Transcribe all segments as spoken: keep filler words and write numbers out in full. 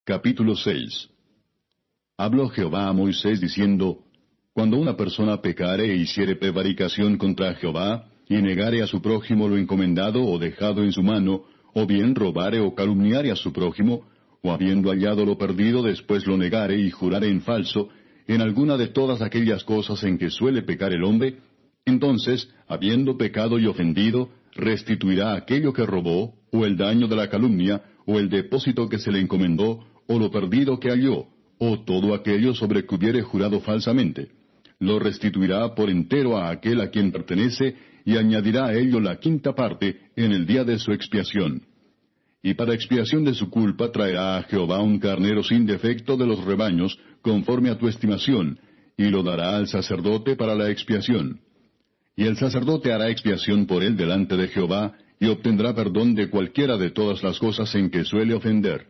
Capítulo seis. Habló Jehová a Moisés diciendo, Cuando una persona pecare e hiciere prevaricación contra Jehová, y negare a su prójimo lo encomendado o dejado en su mano, o bien robare o calumniare a su prójimo, o habiendo hallado lo perdido después lo negare y jurare en falso, en alguna de todas aquellas cosas en que suele pecar el hombre, entonces, habiendo pecado y ofendido, restituirá aquello que robó, o el daño de la calumnia, o el depósito que se le encomendó, o lo perdido que halló, o todo aquello sobre que hubiere jurado falsamente. Lo restituirá por entero a aquel a quien pertenece, y añadirá a ello la quinta parte en el día de su expiación. Y para expiación de su culpa traerá a Jehová un carnero sin defecto de los rebaños, conforme a tu estimación, y lo dará al sacerdote para la expiación. Y el sacerdote hará expiación por él delante de Jehová, y obtendrá perdón de cualquiera de todas las cosas en que suele ofender.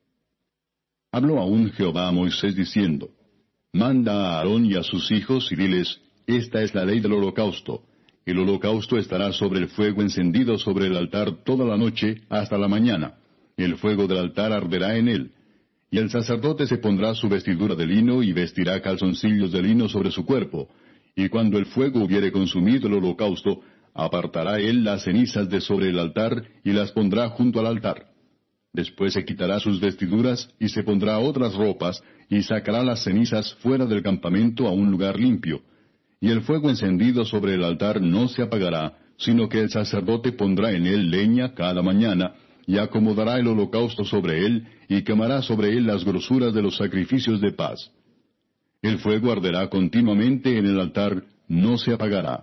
Habló aún Jehová a Moisés diciendo, Manda a Aarón y a sus hijos, y diles, Esta es la ley del holocausto. El holocausto estará sobre el fuego encendido sobre el altar toda la noche hasta la mañana. El fuego del altar arderá en él. Y el sacerdote se pondrá su vestidura de lino y vestirá calzoncillos de lino sobre su cuerpo. Y cuando el fuego hubiere consumido el holocausto, apartará él las cenizas de sobre el altar y las pondrá junto al altar. Después se quitará sus vestiduras y se pondrá otras ropas y sacará las cenizas fuera del campamento a un lugar limpio. Y el fuego encendido sobre el altar no se apagará, sino que el sacerdote pondrá en él leña cada mañana, y acomodará el holocausto sobre él, y quemará sobre él las grosuras de los sacrificios de paz. El fuego arderá continuamente en el altar, no se apagará.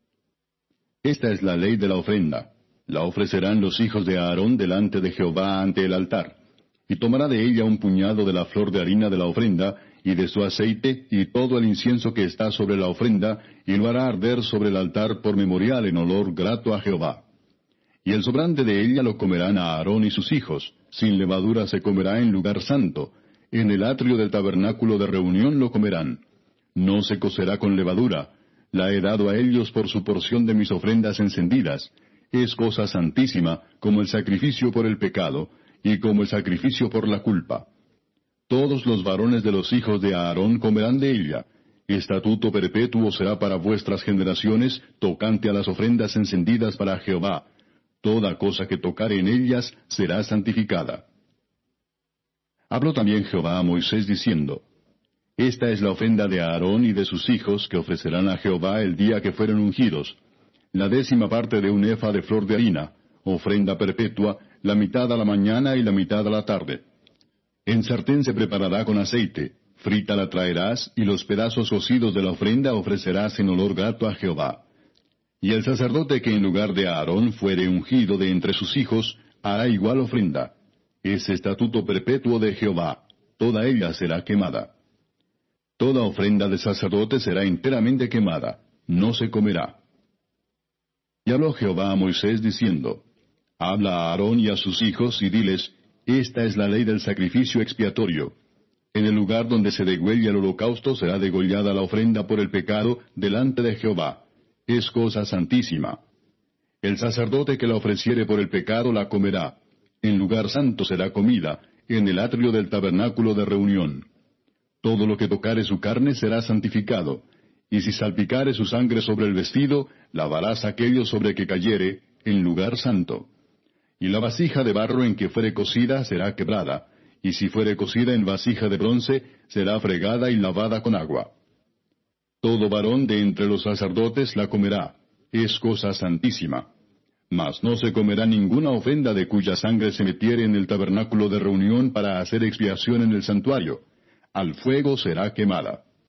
Esta es la ley de la ofrenda. La ofrecerán los hijos de Aarón delante de Jehová ante el altar. Y tomará de ella un puñado de la flor de harina de la ofrenda, y de su aceite, y todo el incienso que está sobre la ofrenda, y lo hará arder sobre el altar por memorial en olor grato a Jehová. Y el sobrante de ella lo comerán a Aarón y sus hijos, sin levadura se comerá en lugar santo, en el atrio del tabernáculo de reunión lo comerán. No se cocerá con levadura, la he dado a ellos por su porción de mis ofrendas encendidas. Es cosa santísima, como el sacrificio por el pecado, y como el sacrificio por la culpa. Todos los varones de los hijos de Aarón comerán de ella. Estatuto perpetuo será para vuestras generaciones, tocante a las ofrendas encendidas para Jehová. Toda cosa que tocare en ellas será santificada. Habló también Jehová a Moisés diciendo, Esta es la ofrenda de Aarón y de sus hijos que ofrecerán a Jehová el día que fueren ungidos. La décima parte de un efa de flor de harina, ofrenda perpetua, la mitad a la mañana y la mitad a la tarde. En sartén se preparará con aceite, frita la traerás, y los pedazos cocidos de la ofrenda ofrecerás en olor grato a Jehová. Y el sacerdote que en lugar de Aarón fuere ungido de entre sus hijos, hará igual ofrenda. Es estatuto perpetuo de Jehová, toda ella será quemada. Toda ofrenda de sacerdote será enteramente quemada, no se comerá. Y habló Jehová a Moisés diciendo, Habla a Aarón y a sus hijos, y diles, Esta es la ley del sacrificio expiatorio. En el lugar donde se degüella el holocausto será degollada la ofrenda por el pecado delante de Jehová. Es cosa santísima. El sacerdote que la ofreciere por el pecado la comerá. En lugar santo será comida, en el atrio del tabernáculo de reunión. Todo lo que tocare su carne será santificado. Y si salpicare su sangre sobre el vestido, lavarás aquello sobre que cayere, en lugar santo. Y la vasija de barro en que fuere cocida será quebrada, y si fuere cocida en vasija de bronce, será fregada y lavada con agua. Todo varón de entre los sacerdotes la comerá, es cosa santísima. Mas no se comerá ninguna ofrenda de cuya sangre se metiere en el tabernáculo de reunión para hacer expiación en el santuario. Al fuego será quemada.